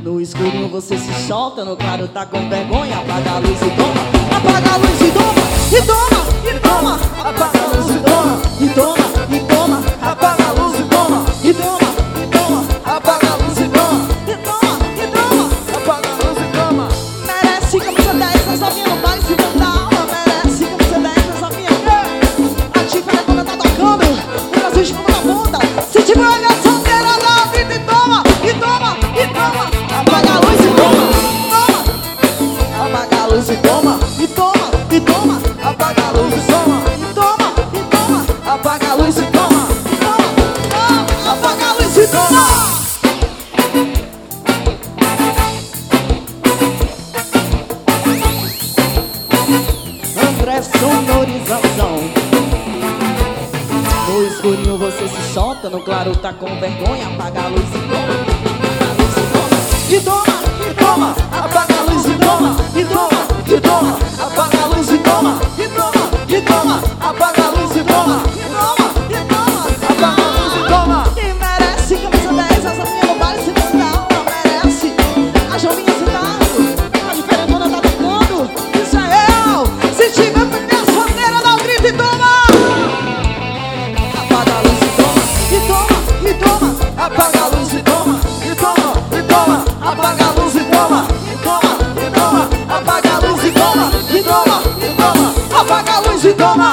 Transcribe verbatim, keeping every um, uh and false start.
No escurinho você se solta, no claro tá com vergonha. Apaga a luz e toma, apaga a luz e toma, e toma, e toma, apaga a luz e toma, e toma, e toma, apaga a luz e toma, e toma, e toma, apaga a luz e toma, e toma, e toma, apaga a luz e toma. Merece camisa dez, essa minha não vai se mandar. Merece camisa dez, essa minha. A Tifa quando tá tocando, o Brasil de mão na bunda. Se tiver olha a solteira da vida e toma, e toma, e toma, apaga a luz e toma, toma, apaga a luz e toma, e toma, e toma, apaga a luz e toma, e toma, e toma, apaga a luz e toma, toma, toma, apaga a luz e toma. André Sonorização. No escurinho você se solta, no claro tá com vergonha. Apaga a luz e toma, apaga a luz e toma, e toma, e toma, apaga a luz e toma, e toma, e toma, apaga a luz e toma, e toma, e toma, apaga a luz e toma, e toma, e toma, apaga a luz e toma. E merece camisa dez, essa minha não vale se mandar. Não merece, a Jovinha citado, a diferentona tá tocando. Isso é real, se tiver mulher solteira dá um grito e toma. Apaga a luz e toma, e toma, e toma, apaga a luz e toma, e toma, e toma, apaga a luz e toma, e toma, e toma, apaga a luz e toma, e toma, e toma, apaga a luz e toma.